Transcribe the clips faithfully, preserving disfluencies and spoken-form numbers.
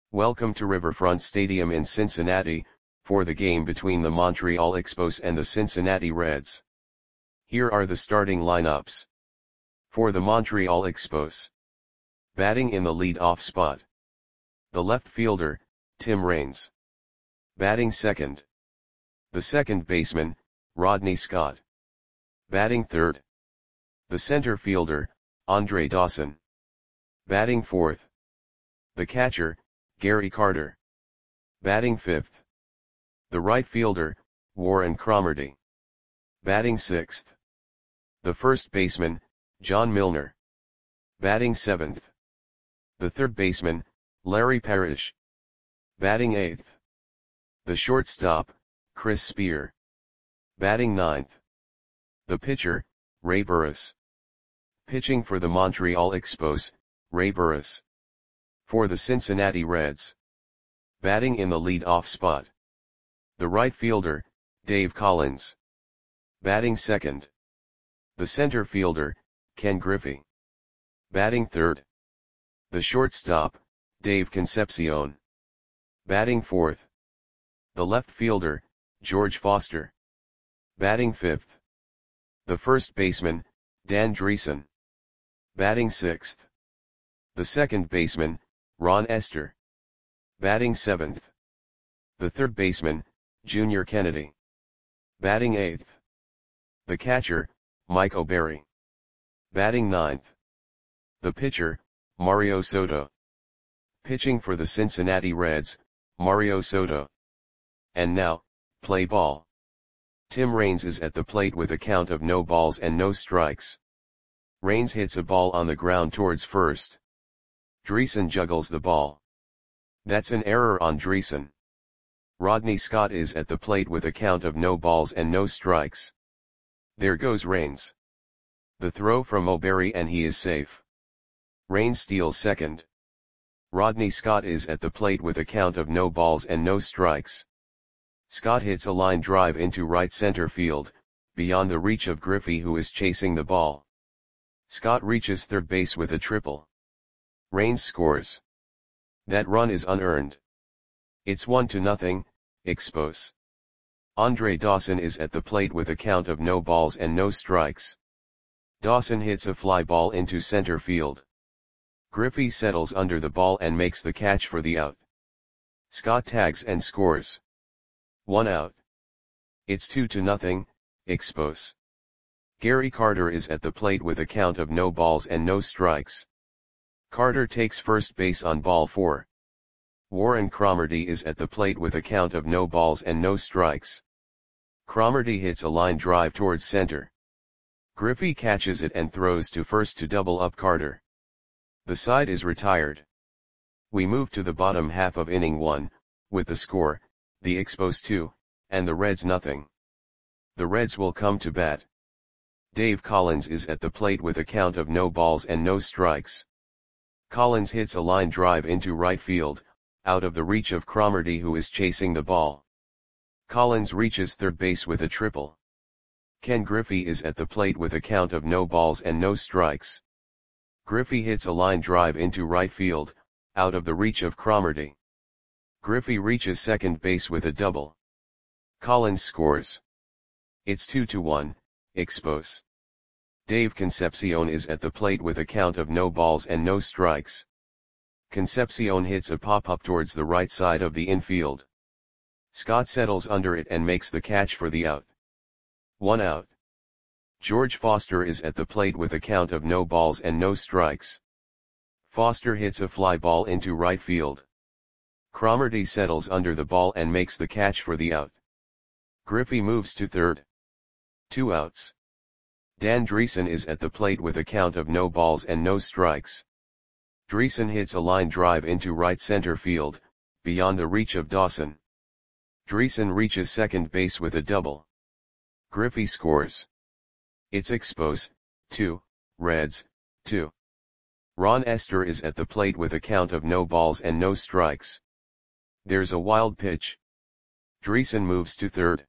Welcome to Riverfront Stadium in Cincinnati, for the game between the Montreal Expos and the Cincinnati Reds. Here are the starting lineups. For the Montreal Expos. Batting in the lead-off spot. The left fielder, Tim Raines. Batting second. The second baseman, Rodney Scott. Batting third. The center fielder, Andre Dawson. Batting fourth. The catcher, Gary Carter. Batting fifth. The right fielder, Warren Cromartie. Batting sixth. The first baseman, John Milner. Batting seventh. The third baseman, Larry Parrish. Batting eighth. The shortstop, Chris Spear. Batting ninth. The pitcher, Ray Burris. Pitching for the Montreal Expos, Ray Burris. For the Cincinnati Reds. Batting in the lead-off spot. The right fielder, Dave Collins. Batting second. The center fielder, Ken Griffey. Batting third. The shortstop, Dave Concepcion. Batting fourth. The left fielder, George Foster. Batting fifth. The first baseman, Dan Dreesen. Batting sixth. The second baseman, Ron Esther. Batting seventh. The third baseman, Junior Kennedy. Batting eighth. The catcher, Mike O'Berry. Batting ninth. The pitcher, Mario Soto. Pitching for the Cincinnati Reds, Mario Soto. And now, play ball. Tim Raines is at the plate with a count of no balls and no strikes. Raines hits a ball on the ground towards first. Dreesen juggles the ball. That's an error on Dreesen. Rodney Scott is at the plate with a count of no balls and no strikes. There goes Raines. The throw from O'Berry and he is safe. Raines steals second. Rodney Scott is at the plate with a count of no balls and no strikes. Scott hits a line drive into right center field, beyond the reach of Griffey who is chasing the ball. Scott reaches third base with a triple. Raines scores. That run is unearned. It's one to nothing, Expos. Andre Dawson is at the plate with a count of no balls and no strikes. Dawson hits a fly ball into center field. Griffey settles under the ball and makes the catch for the out. Scott tags and scores. One out. It's two to nothing, Expos. Gary Carter is at the plate with a count of no balls and no strikes. Carter takes first base on ball four. Warren Cromartie is at the plate with a count of no balls and no strikes. Cromartie hits a line drive towards center. Griffey catches it and throws to first to double up Carter. The side is retired. We move to the bottom half of inning one, with the score, the Expos two, and the Reds nothing. The Reds will come to bat. Dave Collins is at the plate with a count of no balls and no strikes. Collins hits a line drive into right field, out of the reach of Cromartie who is chasing the ball. Collins reaches third base with a triple. Ken Griffey is at the plate with a count of no balls and no strikes. Griffey hits a line drive into right field, out of the reach of Cromartie. Griffey reaches second base with a double. Collins scores. It's two to one, Expos. Dave Concepcion is at the plate with a count of no balls and no strikes. Concepcion hits a pop-up towards the right side of the infield. Scott settles under it and makes the catch for the out. One out. George Foster is at the plate with a count of no balls and no strikes. Foster hits a fly ball into right field. Cromartie settles under the ball and makes the catch for the out. Griffey moves to third. Two outs. Dan Dreesen is at the plate with a count of no balls and no strikes. Dreesen hits a line drive into right center field, beyond the reach of Dawson. Dreesen reaches second base with a double. Griffey scores. It's Expos, two, Reds, two. Ron Esther is at the plate with a count of no balls and no strikes. There's a wild pitch. Dreesen moves to third.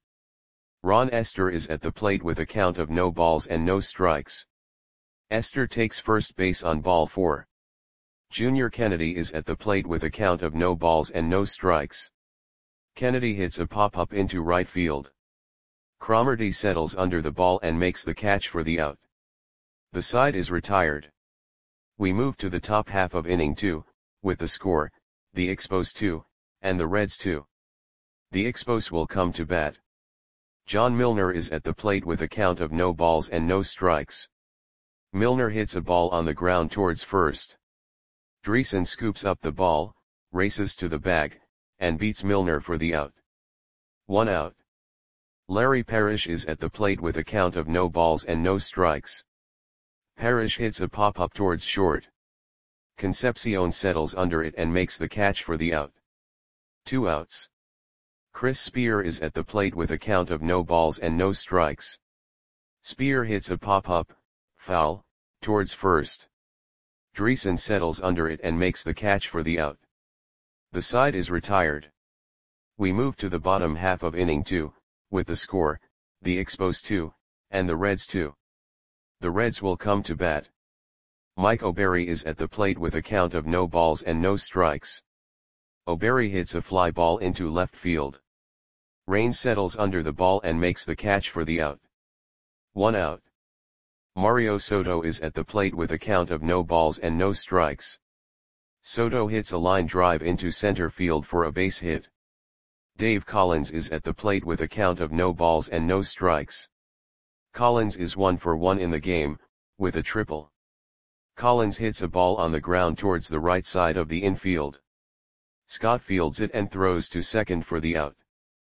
Ron Esther is at the plate with a count of no balls and no strikes. Esther takes first base on ball four. Junior Kennedy is at the plate with a count of no balls and no strikes. Kennedy hits a pop-up into right field. Cromartie settles under the ball and makes the catch for the out. The side is retired. We move to the top half of inning two, with the score, the Expos two, and the Reds two. The Expos will come to bat. John Milner is at the plate with a count of no balls and no strikes. Milner hits a ball on the ground towards first. Dreesen scoops up the ball, races to the bag, and beats Milner for the out. One out. Larry Parrish is at the plate with a count of no balls and no strikes. Parrish hits a pop-up towards short. Concepcion settles under it and makes the catch for the out. Two outs. Chris Spear is at the plate with a count of no balls and no strikes. Spear hits a pop-up, foul, towards first. Dreesen settles under it and makes the catch for the out. The side is retired. We move to the bottom half of inning two, with the score, the Expos two, and the Reds two. The Reds will come to bat. Mike O'Berry is at the plate with a count of no balls and no strikes. O'Berry hits a fly ball into left field. Raines settles under the ball and makes the catch for the out. One out. Mario Soto is at the plate with a count of no balls and no strikes. Soto hits a line drive into center field for a base hit. Dave Collins is at the plate with a count of no balls and no strikes. Collins is one for one in the game, with a triple. Collins hits a ball on the ground towards the right side of the infield. Scott fields it and throws to second for the out.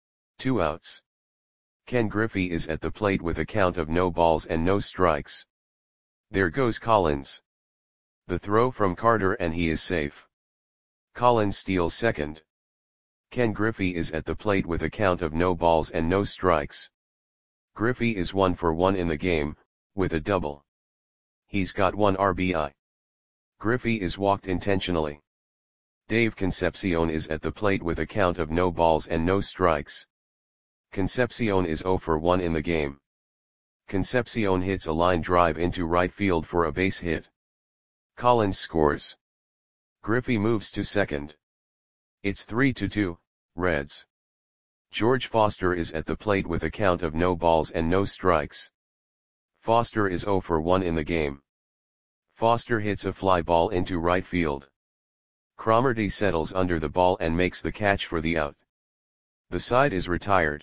Two outs. Ken Griffey is at the plate with a count of no balls and no strikes. There goes Collins. The throw from Carter and he is safe. Collins steals second. Ken Griffey is at the plate with a count of no balls and no strikes. Griffey is one for one in the game, with a double. He's got one R B I. Griffey is walked intentionally. Dave Concepcion is at the plate with a count of no balls and no strikes. Concepcion is zero for one in the game. Concepcion hits a line drive into right field for a base hit. Collins scores. Griffey moves to second. It's three to two, Reds. George Foster is at the plate with a count of no balls and no strikes. Foster is zero for one in the game. Foster hits a fly ball into right field. Cromartie settles under the ball and makes the catch for the out. The side is retired.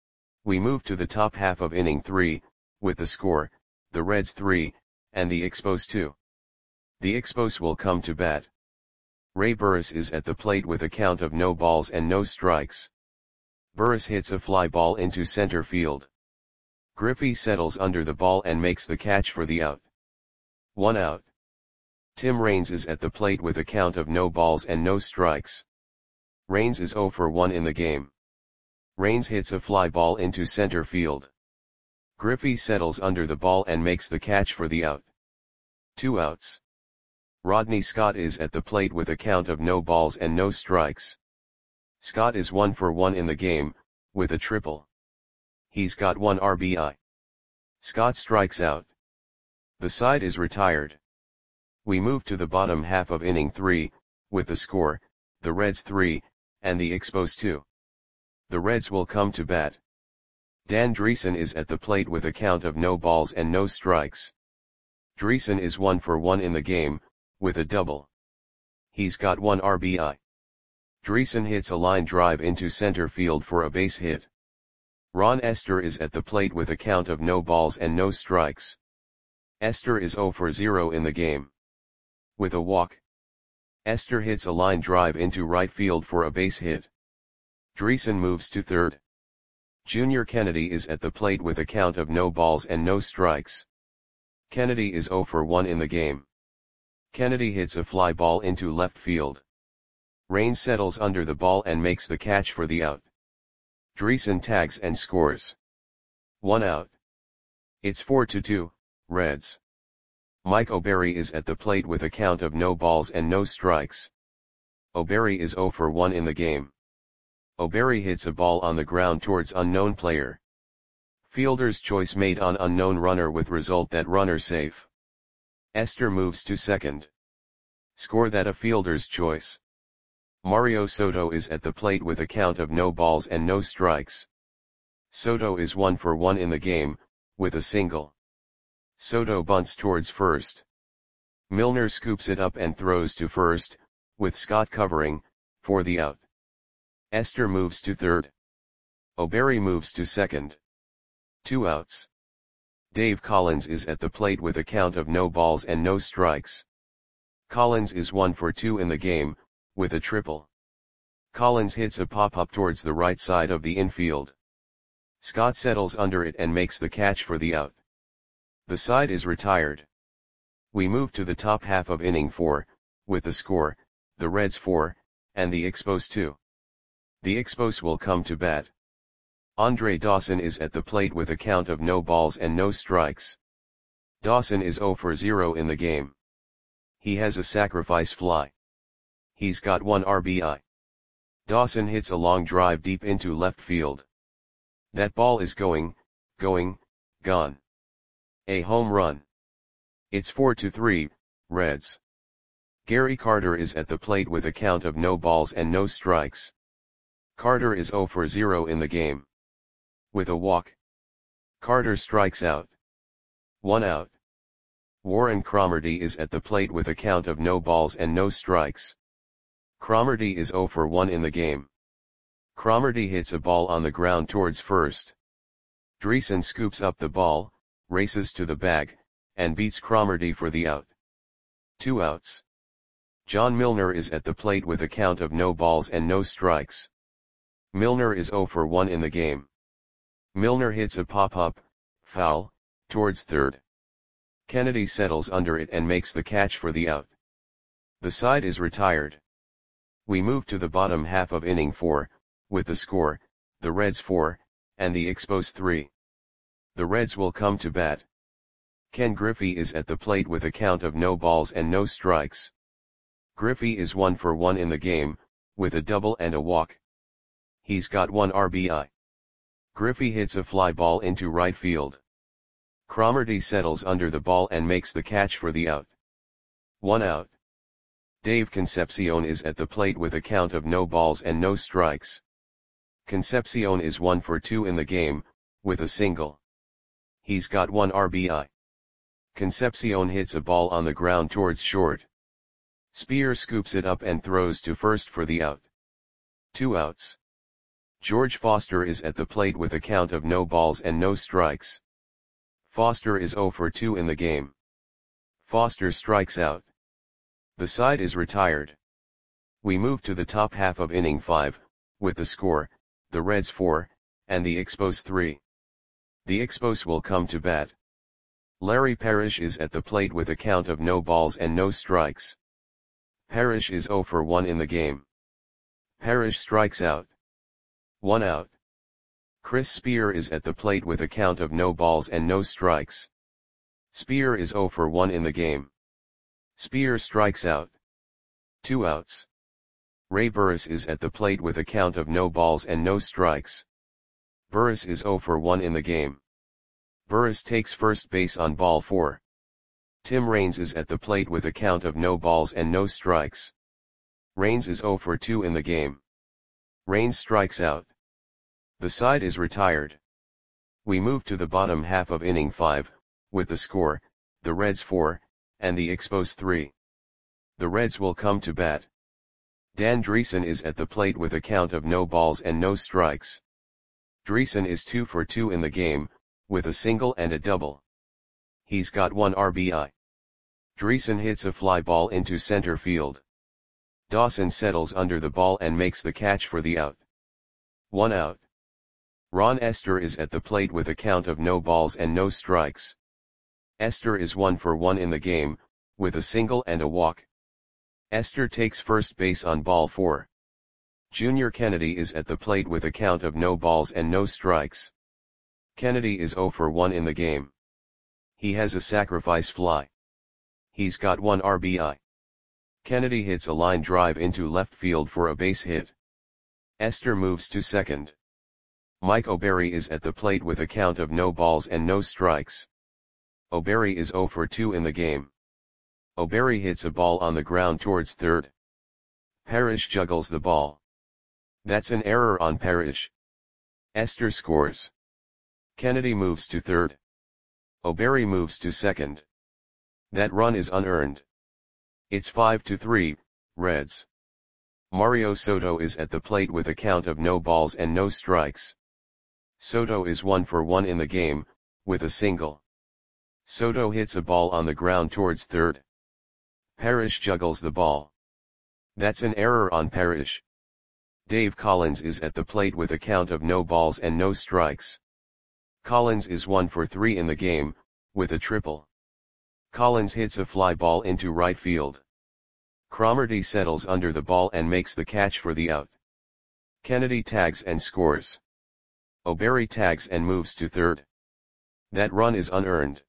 We move to the top half of inning three, with the score, the Reds three, and the Expos two. The Expos will come to bat. Ray Burris is at the plate with a count of no balls and no strikes. Burris hits a fly ball into center field. Griffey settles under the ball and makes the catch for the out. One out. Tim Raines is at the plate with a count of no balls and no strikes. Raines is zero for one in the game. Raines hits a fly ball into center field. Griffey settles under the ball and makes the catch for the out. Two outs. Rodney Scott is at the plate with a count of no balls and no strikes. Scott is one for one in the game, with a triple. He's got one R B I. Scott strikes out. The side is retired. We move to the bottom half of inning three, with the score, the Reds three, and the Expos two. The Reds will come to bat. Dan Dreesen is at the plate with a count of no balls and no strikes. Dreesen is one for one in the game, with a double. He's got one R B I. Dreesen hits a line drive into center field for a base hit. Ron Esther is at the plate with a count of no balls and no strikes. Esther is zero for zero in the game. With a walk. Esther hits a line drive into right field for a base hit. Dreesen moves to third. Junior Kennedy is at the plate with a count of no balls and no strikes. Kennedy is zero for one in the game. Kennedy hits a fly ball into left field. Raines settles under the ball and makes the catch for the out. Dreesen tags and scores. One out. It's four to two, Reds. Mike O'Berry is at the plate with a count of no balls and no strikes. O'Berry is zero for one in the game. O'Berry hits a ball on the ground towards unknown player. Fielder's choice made on unknown runner with result that runner safe. Esther moves to second. Score that a fielder's choice. Mario Soto is at the plate with a count of no balls and no strikes. Soto is one for one in the game, with a single. Soto bunts towards first. Milner scoops it up and throws to first, with Scott covering, for the out. Esther moves to third. O'Berry moves to second. Two outs. Dave Collins is at the plate with a count of no balls and no strikes. Collins is one for two in the game, with a triple. Collins hits a pop-up towards the right side of the infield. Scott settles under it and makes the catch for the out. The side is retired. We move to the top half of inning four, with the score, the Reds four, and the Expos two. The Expos will come to bat. Andre Dawson is at the plate with a count of no balls and no strikes. Dawson is zero for zero in the game. He has a sacrifice fly. He's got one R B I. Dawson hits a long drive deep into left field. That ball is going, going, gone. A home run. It's four to three, Reds. Gary Carter is at the plate with a count of no balls and no strikes. Carter is zero for zero in the game. With a walk. Carter strikes out. One out. Warren Cromartie is at the plate with a count of no balls and no strikes. Cromartie is zero for one in the game. Cromartie hits a ball on the ground towards first. Dreesen scoops up the ball, races to the bag, and beats Cromartie for the out. Two outs. John Milner is at the plate with a count of no balls and no strikes. Milner is zero for one in the game. Milner hits a pop-up, foul, towards third. Kennedy settles under it and makes the catch for the out. The side is retired. We move to the bottom half of inning four, with the score, the Reds four, and the Expos three. The Reds will come to bat. Ken Griffey is at the plate with a count of no balls and no strikes. Griffey is one for one in the game, with a double and a walk. He's got one R B I. Griffey hits a fly ball into right field. Cromartie settles under the ball and makes the catch for the out. One out. Dave Concepcion is at the plate with a count of no balls and no strikes. Concepcion is one for two in the game, with a single. He's got one R B I. Concepcion hits a ball on the ground towards short. Spear scoops it up and throws to first for the out. Two outs. George Foster is at the plate with a count of no balls and no strikes. Foster is zero for two in the game. Foster strikes out. The side is retired. We move to the top half of inning five, with the score, the Reds four, and the Expos three. The Expos will come to bat. Larry Parrish is at the plate with a count of no balls and no strikes. Parrish is zero for one in the game. Parrish strikes out. One out. Chris Spear is at the plate with a count of no balls and no strikes. Spear is zero for one in the game. Spear strikes out. Two outs. Ray Burris is at the plate with a count of no balls and no strikes. Burris is zero for one in the game. Burris takes first base on ball four. Tim Raines is at the plate with a count of no balls and no strikes. Raines is zero for two in the game. Raines strikes out. The side is retired. We move to the bottom half of inning five, with the score, the Reds four, and the Expos three. The Reds will come to bat. Dan Dreesen is at the plate with a count of no balls and no strikes. Dreesen is two for two in the game, with a single and a double. He's got one R B I. Dreesen hits a fly ball into center field. Dawson settles under the ball and makes the catch for the out. One out. Ron Esther is at the plate with a count of no balls and no strikes. Esther is one for one in the game, with a single and a walk. Esther takes first base on ball four. Junior Kennedy is at the plate with a count of no balls and no strikes. Kennedy is zero for one in the game. He has a sacrifice fly. He's got one R B I. Kennedy hits a line drive into left field for a base hit. Esther moves to second. Mike O'Berry is at the plate with a count of no balls and no strikes. O'Berry is zero for two in the game. O'Berry hits a ball on the ground towards third. Parrish juggles the ball. That's an error on Parrish. Esther scores. Kennedy moves to third. O'Berry moves to second. That run is unearned. It's five to three, Reds. Mario Soto is at the plate with a count of no balls and no strikes. Soto is one for one in the game, with a single. Soto hits a ball on the ground towards third. Parrish juggles the ball. That's an error on Parrish. Dave Collins is at the plate with a count of no balls and no strikes. Collins is one for three in the game, with a triple. Collins hits a fly ball into right field. Cromartie settles under the ball and makes the catch for the out. Kennedy tags and scores. O'Berry tags and moves to third. That run is unearned.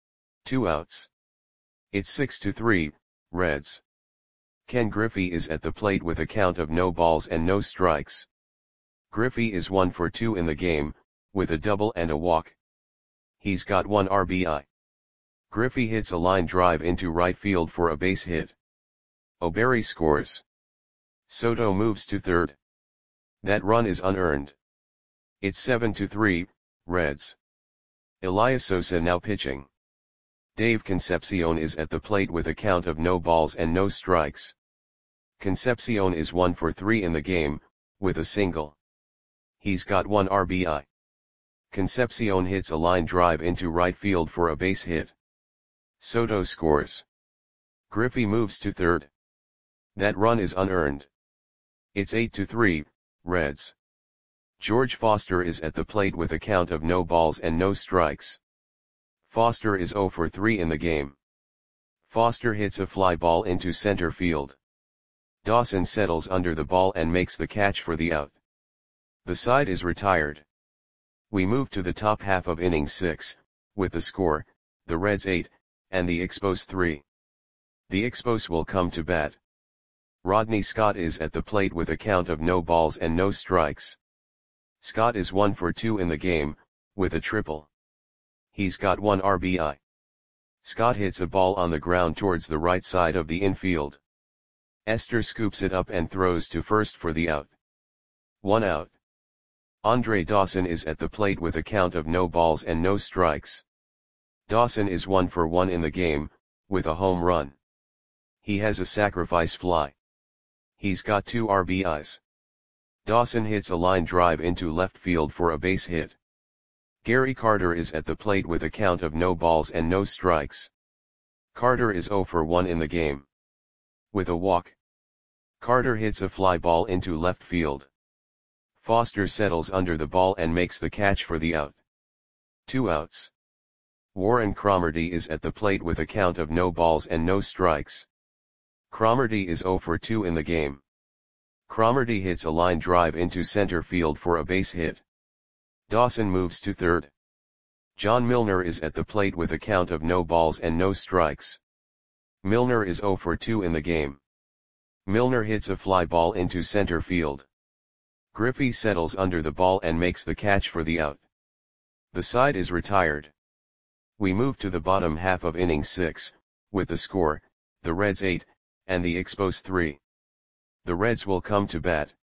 Two outs. It's six to three, Reds. Ken Griffey is at the plate with a count of no balls and no strikes. Griffey is one for two in the game, with a double and a walk. He's got one R B I. Griffey hits a line drive into right field for a base hit. O'Berry scores. Soto moves to third. That run is unearned. It's seven to three, Reds. Elias Sosa now pitching. Dave Concepcion is at the plate with a count of no balls and no strikes. Concepcion is one for three in the game, with a single. He's got one R B I. Concepcion hits a line drive into right field for a base hit. Soto scores. Griffey moves to third. That run is unearned. It's eight to three, Reds. George Foster is at the plate with a count of no balls and no strikes. Foster is zero for three in the game. Foster hits a fly ball into center field. Dawson settles under the ball and makes the catch for the out. The side is retired. We move to the top half of inning six, with the score, the Reds eight, and the Expos three. The Expos will come to bat. Rodney Scott is at the plate with a count of no balls and no strikes. Scott is one for two in the game, with a triple. He's got one R B I. Scott hits a ball on the ground towards the right side of the infield. Esther scoops it up and throws to first for the out. One out. Andre Dawson is at the plate with a count of no balls and no strikes. Dawson is one for one in the game, with a home run. He has a sacrifice fly. He's got two R B Is. Dawson hits a line drive into left field for a base hit. Gary Carter is at the plate with a count of no balls and no strikes. Carter is zero for one in the game. With a walk. Carter hits a fly ball into left field. Foster settles under the ball and makes the catch for the out. Two outs. Warren Cromartie is at the plate with a count of no balls and no strikes. Cromartie is zero for two in the game. Cromartie hits a line drive into center field for a base hit. Dawson moves to third. John Milner is at the plate with a count of no balls and no strikes. Milner is zero for two in the game. Milner hits a fly ball into center field. Griffey settles under the ball and makes the catch for the out. The side is retired. We move to the bottom half of inning six, with the score, the Reds eight, and the Expos three. The Reds will come to bat.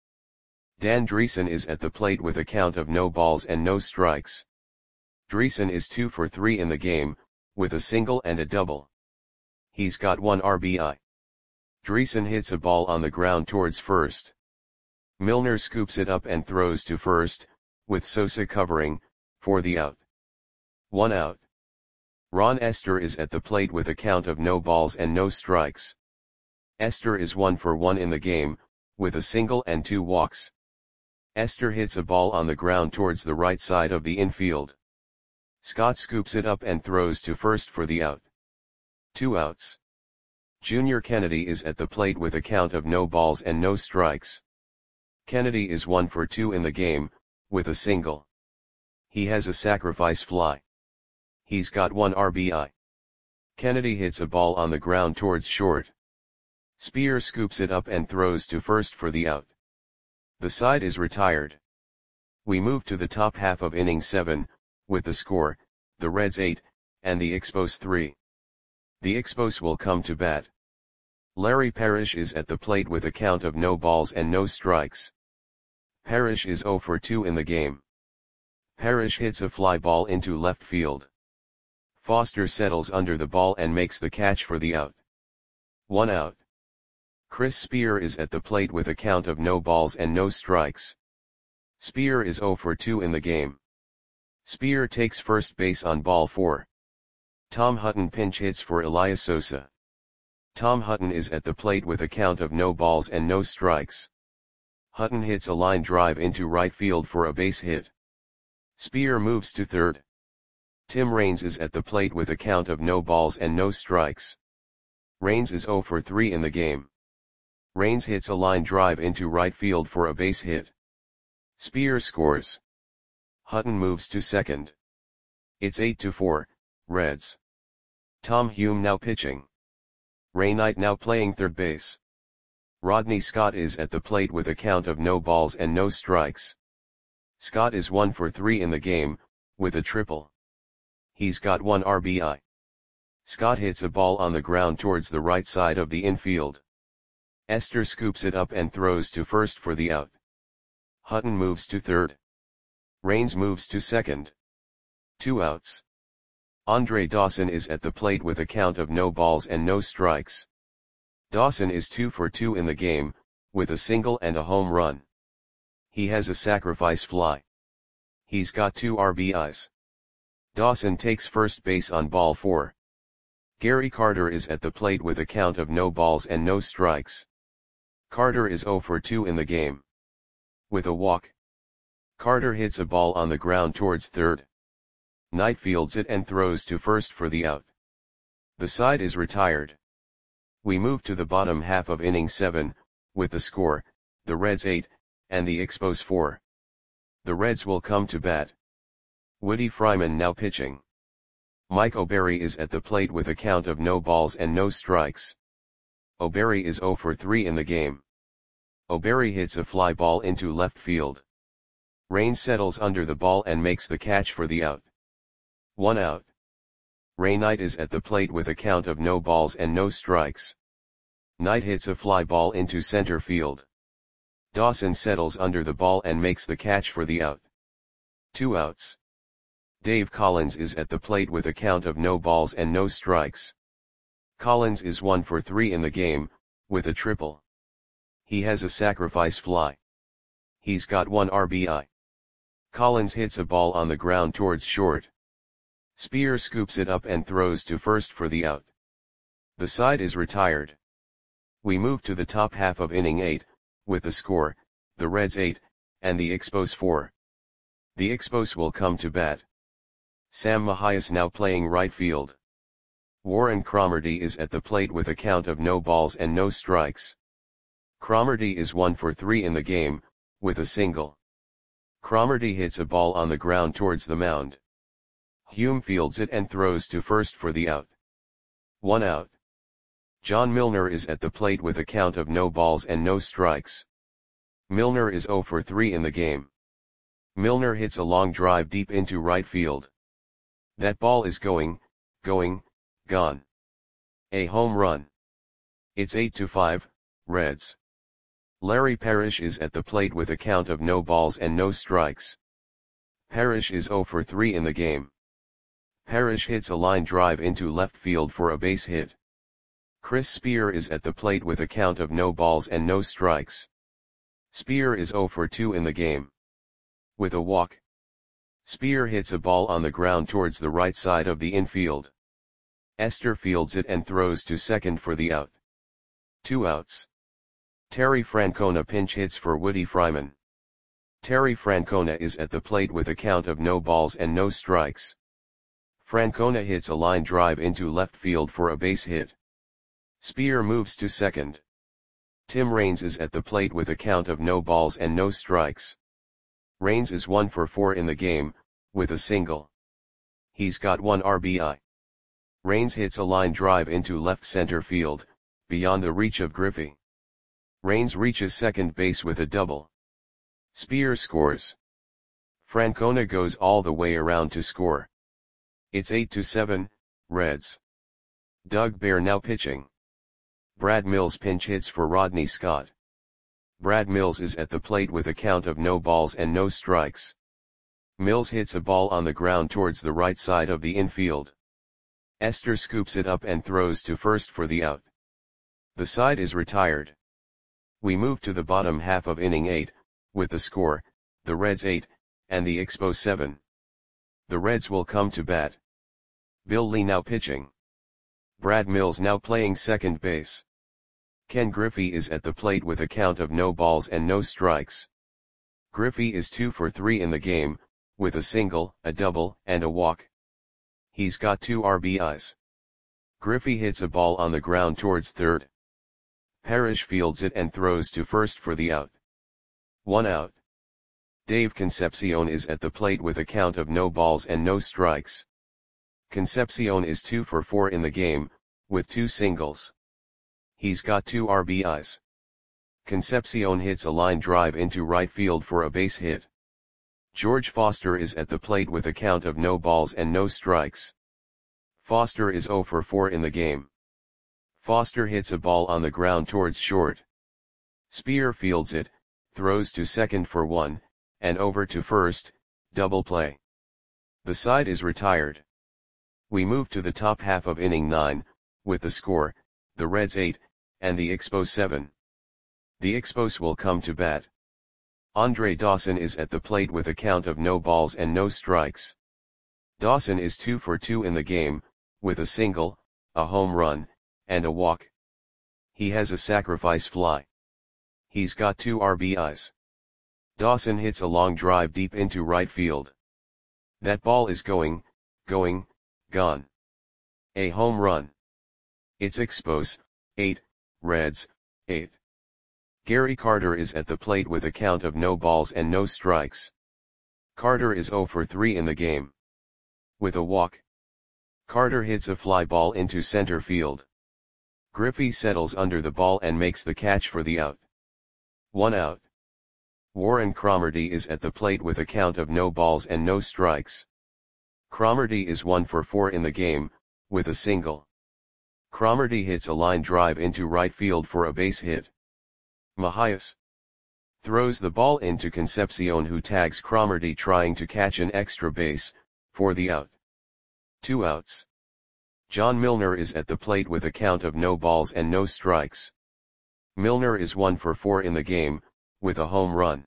Dan Dreesen is at the plate with a count of no balls and no strikes. Dreesen is two for three in the game, with a single and a double. He's got one R B I. Dreesen hits a ball on the ground towards first. Milner scoops it up and throws to first, with Sosa covering, for the out. One out. Ron Esther is at the plate with a count of no balls and no strikes. Esther is one for one in the game, with a single and two walks. Esther hits a ball on the ground towards the right side of the infield. Scott scoops it up and throws to first for the out. Two outs. Junior Kennedy is at the plate with a count of no balls and no strikes. Kennedy is one for two in the game, with a single. He has a sacrifice fly. He's got one R B I. Kennedy hits a ball on the ground towards short. Spear scoops it up and throws to first for the out. The side is retired. We move to the top half of inning seven, with the score, the Reds eight, and the Expos three. The Expos will come to bat. Larry Parrish is at the plate with a count of no balls and no strikes. Parrish is zero for two in the game. Parrish hits a fly ball into left field. Foster settles under the ball and makes the catch for the out. One out. Chris Spear is at the plate with a count of no balls and no strikes. Spear is zero for two in the game. Spear takes first base on ball four. Tom Hutton pinch hits for Elias Sosa. Tom Hutton is at the plate with a count of no balls and no strikes. Hutton hits a line drive into right field for a base hit. Spear moves to third. Tim Raines is at the plate with a count of no balls and no strikes. Raines is zero for three in the game. Raines hits a line drive into right field for a base hit. Spear scores. Hutton moves to second. It's eight to four, Reds. Tom Hume now pitching. Ray Knight now playing third base. Rodney Scott is at the plate with a count of no balls and no strikes. Scott is one for three in the game, with a triple. He's got one R B I. Scott hits a ball on the ground towards the right side of the infield. Esther scoops it up and throws to first for the out. Hutton moves to third. Raines moves to second. Two outs. Andre Dawson is at the plate with a count of no balls and no strikes. Dawson is two for two in the game, with a single and a home run. He has a sacrifice fly. He's got two R B Is. Dawson takes first base on ball four. Gary Carter is at the plate with a count of no balls and no strikes. Carter is zero for two in the game. With a walk. Carter hits a ball on the ground towards third. Knight fields it and throws to first for the out. The side is retired. We move to the bottom half of inning seven, with the score, the Reds eight, and the Expos four. The Reds will come to bat. Woody Fryman now pitching. Mike O'Berry is at the plate with a count of no balls and no strikes. O'Berry is zero for three in the game. O'Berry hits a fly ball into left field. Raines settles under the ball and makes the catch for the out. One out. Ray Knight is at the plate with a count of no balls and no strikes. Knight hits a fly ball into center field. Dawson settles under the ball and makes the catch for the out. Two outs. Dave Collins is at the plate with a count of no balls and no strikes. Collins is one for three in the game, with a triple. He has a sacrifice fly. He's got one R B I. Collins hits a ball on the ground towards short. Spear scoops it up and throws to first for the out. The side is retired. We move to the top half of inning eight, with the score, the Reds eight, and the Expos four. The Expos will come to bat. Sam Mahias now playing right field. Warren Cromartie is at the plate with a count of no balls and no strikes. Cromartie is one for three in the game, with a single. Cromartie hits a ball on the ground towards the mound. Hume fields it and throws to first for the out. One out. John Milner is at the plate with a count of no balls and no strikes. Milner is zero for three in the game. Milner hits a long drive deep into right field. That ball is going, going, gone. A home run. It's eight to five, Reds. Larry Parrish is at the plate with a count of no balls and no strikes. Parrish is zero for three in the game. Parrish hits a line drive into left field for a base hit. Chris Spear is at the plate with a count of no balls and no strikes. Spear is zero for two in the game. With a walk. Spear hits a ball on the ground towards the right side of the infield. Esther fields it and throws to second for the out. Two outs. Terry Francona pinch hits for Woody Fryman. Terry Francona is at the plate with a count of no balls and no strikes. Francona hits a line drive into left field for a base hit. Spear moves to second. Tim Raines is at the plate with a count of no balls and no strikes. Raines is one for four in the game, with a single. He's got one R B I. Raines hits a line drive into left center field, beyond the reach of Griffey. Raines reaches second base with a double. Spear scores. Francona goes all the way around to score. It's eight to seven, Reds. Doug Bear now pitching. Brad Mills pinch hits for Rodney Scott. Brad Mills is at the plate with a count of no balls and no strikes. Mills hits a ball on the ground towards the right side of the infield. Esther scoops it up and throws to first for the out. The side is retired. We move to the bottom half of inning eight, with the score, the Reds eight, and the Expos seven. The Reds will come to bat. Bill Lee now pitching. Brad Mills now playing second base. Ken Griffey is at the plate with a count of no balls and no strikes. Griffey is two for three in the game, with a single, a double, and a walk. He's got two R B Is. Griffey hits a ball on the ground towards third. Parrish fields it and throws to first for the out. One out. Dave Concepcion is at the plate with a count of no balls and no strikes. Concepcion is two for four in the game, with two singles. He's got two R B Is. Concepcion hits a line drive into right field for a base hit. George Foster is at the plate with a count of no balls and no strikes. Foster is zero for four in the game. Foster hits a ball on the ground towards short. Spear fields it, throws to second for one, and over to first, double play. The side is retired. We move to the top half of inning nine, with the score, the Reds eight, and the Expos seven. The Expos will come to bat. Andre Dawson is at the plate with a count of no balls and no strikes. Dawson is two for two in the game, with a single, a home run, and a walk. He has a sacrifice fly. He's got two R B Is. Dawson hits a long drive deep into right field. That ball is going, going, gone. A home run. It's Expos, eight, Reds, eight. Gary Carter is at the plate with a count of no balls and no strikes. Carter is zero for three in the game. With a walk. Carter hits a fly ball into center field. Griffey settles under the ball and makes the catch for the out. One out. Warren Cromartie is at the plate with a count of no balls and no strikes. Cromartie is one for four in the game, with a single. Cromartie hits a line drive into right field for a base hit. Mahias throws the ball into Concepcion, who tags Cromartie trying to catch an extra base, for the out. Two outs. John Milner is at the plate with a count of no balls and no strikes. Milner is one for four in the game, with a home run.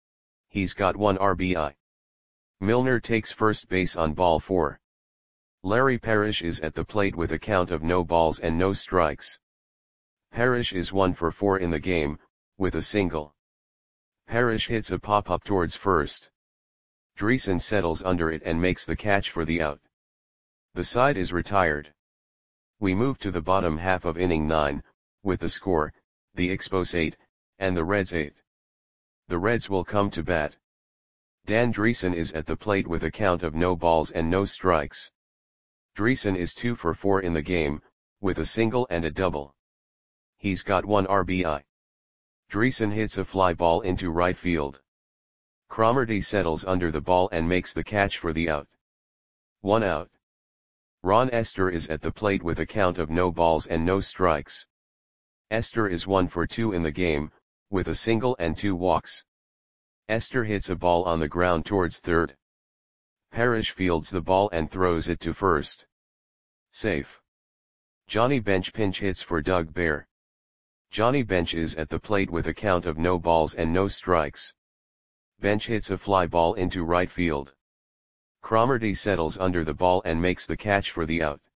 He's got one R B I. Milner takes first base on ball four. Larry Parrish is at the plate with a count of no balls and no strikes. Parrish is one for four in the game, with a single. Parrish hits a pop-up towards first. Dreesen settles under it and makes the catch for the out. The side is retired. We move to the bottom half of inning nine, with the score, the Expos eight, and the Reds eight. The Reds will come to bat. Dan Dreesen is at the plate with a count of no balls and no strikes. Dreesen is two for four in the game, with a single and a double. He's got one R B I. Dreesen hits a fly ball into right field. Cromartie settles under the ball and makes the catch for the out. One out. Ron Esther is at the plate with a count of no balls and no strikes. Esther is one for two in the game, with a single and two walks. Esther hits a ball on the ground towards third. Parrish fields the ball and throws it to first. Safe. Johnny Bench pinch hits for Doug Bear. Johnny Bench is at the plate with a count of no balls and no strikes. Bench hits a fly ball into right field. Cromartie settles under the ball and makes the catch for the out.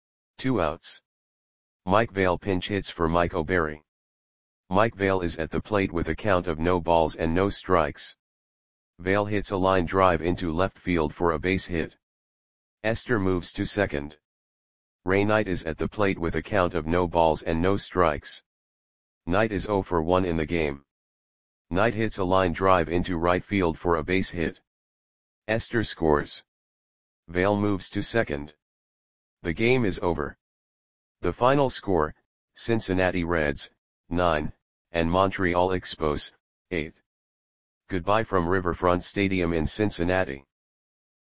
Two outs. Mike Vail pinch hits for Mike O'Berry. Mike Vail is at the plate with a count of no balls and no strikes. Vail hits a line drive into left field for a base hit. Esther moves to second. Ray Knight is at the plate with a count of no balls and no strikes. Knight is zero for one in the game. Knight hits a line drive into right field for a base hit. Esther scores. Vail moves to second. The game is over. The final score, Cincinnati Reds, nine, and Montreal Expos, eight. Goodbye from Riverfront Stadium in Cincinnati.